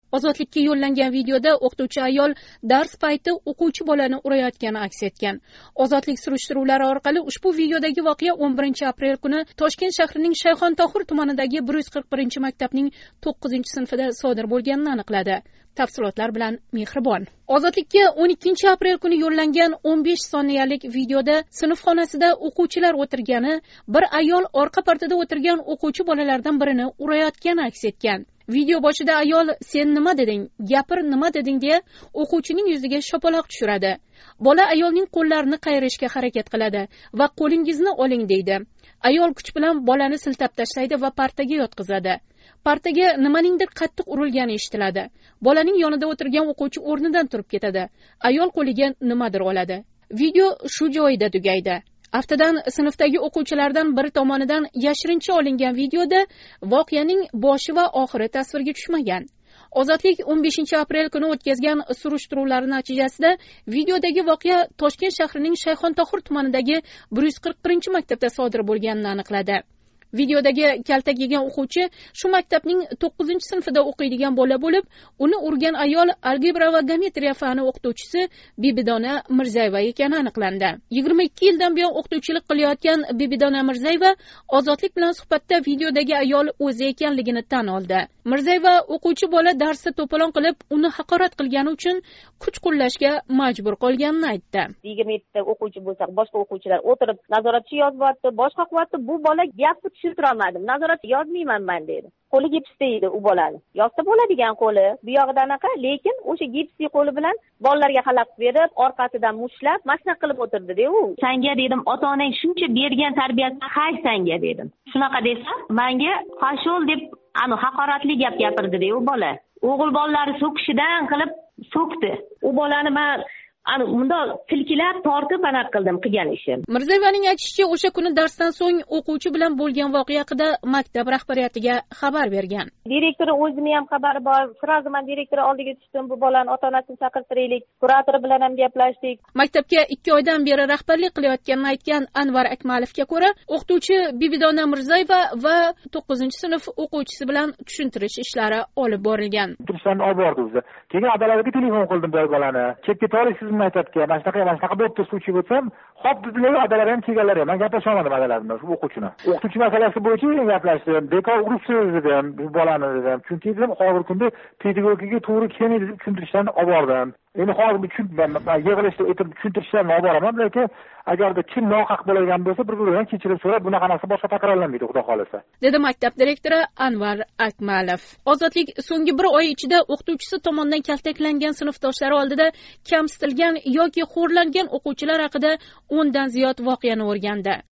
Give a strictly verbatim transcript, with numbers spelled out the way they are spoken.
Ozodlikka yo'llangan videoda o'qituvchi ayol dars payti o'quvchi bolani urayotgani aks etgan. Ozodlik surishtiruvlari orqali ushbu videodagi voqea o'n birinchi aprel kuni Toshkent shahrining Shayxontohur tumanidagi bir yuz qirq birinchi maktabning to'qqizinchi sinfida sodir bo'lganini aniqladi. Tafsilotlar bilan Mehribon. Ozodlikka o'n ikkinchi aprel kuni yo'llangan o'n besh soniyalik videoda sinf xonasida o'quvchilar o'tirgani, bir ayol orqa partada o'tirgan o'quvchi bolalardan birini urayotgani aks etgan. Video boshida ayol "Sen nima deding? Gapir, nima deding?" deya o'quvchining yuziga shapaloq tushiradi. Bola ayolning qo'llarini qayirishga harakat qiladi va "Qo'lingizni oling" deydi. Ayol kuch bilan bolani siltab tashlaydi va partaga yotqizadi. Partaga nimaningdir qattiq urilgani eshitiladi. Bolaning yonida o'tirgan o'quvchi o'rnidan turib ketadi. Ayol qo'liga nimadir oladi. Video shu joyida tugaydi. Aftidan sinfdagi o'quvchilardan biri tomonidan yashirincha olingan videoda voqeaning boshi va oxiri tasvirga tushmagan. Ozodlik o'n beshinchi aprel kuni o'tkazgan surishtiruvlar natijasida videodagi voqea Toshkent shahrining Shayxontohur tumanidagi bir yuz qirq birinchi maktabda sodir bo'lganini aniqladi. Videodagi kaltak yegan o'quvchi shu maktabning to'qqizinchi sinfida o'qiydigan bola bo'lib, uni urgan ayol algebra va geometriya fani o'qituvchisi Bibidona Mirzayeva ekani aniqlandi. yigirma ikki yildan buyon o'qituvchilik qilayotgan Bibidona Mirzayeva Ozodlik bilan suhbatda videodagi ayol o'zi ekanligini tan oldi. Mirzayeva o'quvchi bola darsda to'polon qilib, uni haqorat qilgani uchun kuch qo'llashga majbur qolganini aytdi. yigirma yettita o'quvchi bo'lsa, boshqa o'quvchilar o'tirib nazoratchi yozyapti, boshqa qilyapti. Bu bola gapni tushuntira olmadim. Nazoratchi yozmayman men dedi. Qo'li gipsda edi u bolani. Yozsa bo'ladigan qo'li, bu yog'ida anaqa, lekin o'sha gipsli qo'li bilan bolalarga xalaqit berib, orqasidan mushlab, mashina qilib o'tirdi-da u. Senga dedim, ota-onang shuncha bergan tarbiyasini hay senga dedim. Shunaqa desa, menga "Qashol" deb ani haqoratli gap gapirdi-da u bola. O'g'il bolalari so'kishidan qilib so'kdi. U bolani men Ana unda silkilab tortib aniq qildim qilgan ishim. Mirzayevaning aytishicha, o'sha kuni darsdan so'ng o'quvchi bilan bo'lgan voqea haqida maktab rahbariyatiga xabar bergan. Direktori o'zini ham xabari bor. Sразу men direktor oldiga tushdim. Bu bolani ota-onasini chaqirtiraylik. Kurator bilan ham gaplashdik. Maktabga ikki oydan beri rahbarlik qilayotganini aytgan Anvar Akmalovga ko'ra, o'qituvchi Bibidona Mirzayeva va to'qqizinchi sinf o'quvchisi bilan tushuntirish ishlari olib borilgan. Turishlarni olib bordi o'zi. Keyin adalariga telefon qildim bu bolani. Chekka torisiz maktabga mana shunaqa mana shunaqa bo'pti suvchi bo'lsam, hop dedilar, adalar ham kelganlar ham. Men gaplashib olmadim adalar bilan, shu o'quvchini. O'qituvchi masalasi bo'yicha gaplashdim. Bekor uribsiz dedim, bu bolani dedim. Chunki dedim, hozirgi kunda pedagogikaga to'g'ri kelmaydi deb tushuntirishlarni olib bordim. Endi hozir tushuntirib, yig'ilishda o'tirib tushuntirishlarni olib boraman, lekin agarda kim nohaq bo'lgan bo'lsa, bir-biridan kechirim so'rab, bunaqa narsa boshqa takrorlanmaydi, xudo xolasa, dedi maktab direktori Anvar Akmalov. Ozodlik so'nggi bir oy ichida o'qituvchisi tomonidan kaltaklangan sinfdoshlari oldida kamsitilgan yoki xo'rlangan o'quvchilar haqida o'ndan ziyod voqeani o'rgandi.